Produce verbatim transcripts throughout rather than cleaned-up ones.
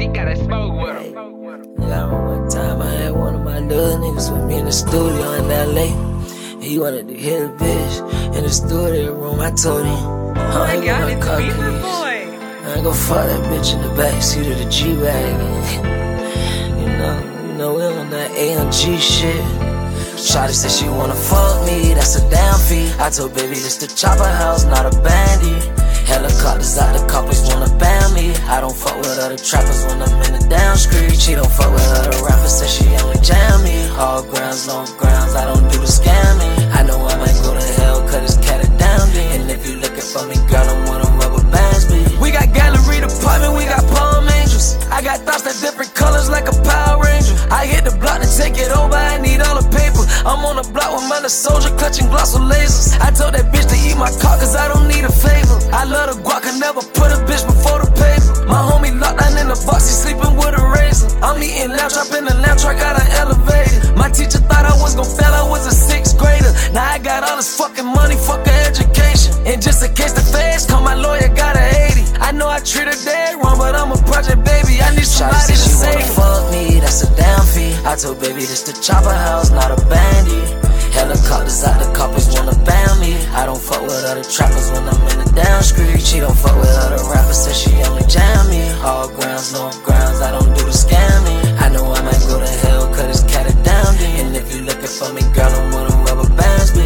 He gotta smoke with him. Yeah, one time I had one of my little niggas with me in the studio in L A. He wanted to hit a bitch in the studio room. I told him, Oh I my ain't God, gonna it's car Beaver keys. Boy. I ain't gon' fuck that bitch in the backseat of the G-Wagon. You know, you know, we on that A M G shit. Shawty said she wanna fuck me, that's a damn fee. I told baby this the chopper house, not a bandy. Helicopters out, the coppers wanna ban me. I don't fuck with other trappers when I'm in the down street. She don't fuck with other rappers, said she only jam me. All grounds, no grounds, I don't do the scamming. I know I might go to hell, cut his cat it down me. And if you looking for me, girl, I'm one of them rubber bands, be. We got gallery department, we got palm angels. I got thoughts that different colors like a Power Ranger. I hit the block to take it over, I need all the paper. I'm on the block with my little soldier, clutching gloss with lasers. I told that bitch to eat my car, cause I don't need a favor. I love the guac, I never put a bitch before the paper. My homie locked down in the box, he sleeping with a razor. I'm eating lamb chop in the lamb truck, got an elevator. My teacher thought I was gon' fail, I was a sixth grader. Now I got all this fucking money, fuck her education. And just in case the feds come, my lawyer got a eighty. I know I treat her dead wrong, but I'm a project baby, I need somebody to save me. Fuck me, that's a damn fee. I told baby this the chopper house, not a bandy. Helicopters out, the coppers wanna ban me. I don't fuck with other trappers when I'm in the down street. She don't fuck with other rappers, said she only jam me. All grounds, no grounds, I don't do the scamming. I know I might go to hell, cut his cat it down me. And if you looking for me, girl, I'm one of them rubber bands, be.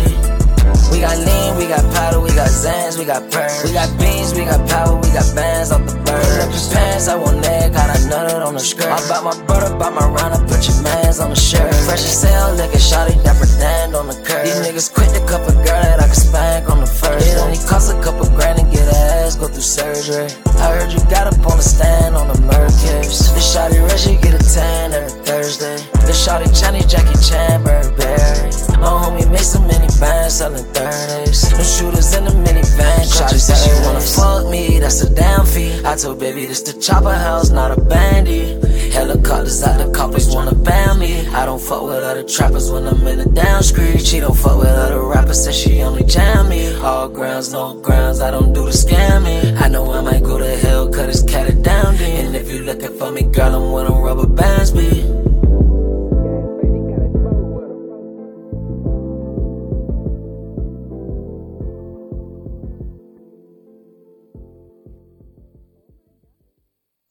We got lean, we got powder, we got Zans, we got purrs. We got beans, we got power, we got bands off the bird. Up your pants, I want leg, got a nutted on the skirt. I bought my brother, bought my round, put your mans on the shirt. Fresh as hell, liquor, shawty, dapper stand on the curb. These niggas quit the cup of girl that I can spank on the first. It only cost a couple grand to get her ass go through surgery. I heard you got up on the stand on the Mercuries. This shawty Reggie get a tan every Thursday. This shawty Johnny, Jackie Chan, Burberry. My homie made so many bands selling thirties. No shooters in the minivan. Shawty said she wanna fuck me, that's a damn fee. I told baby this the chopper house, not a bandy. Helicopters out, the coppers wanna ban me. I don't fuck with other trappers when I'm in the down street. She don't fuck with other rappers, said she only jam me. All grounds, no grounds, I don't do the scamming. I know I might go to hell, cut his cat it down me. And if you looking for me, girl, I'm one of them rubber bands, be.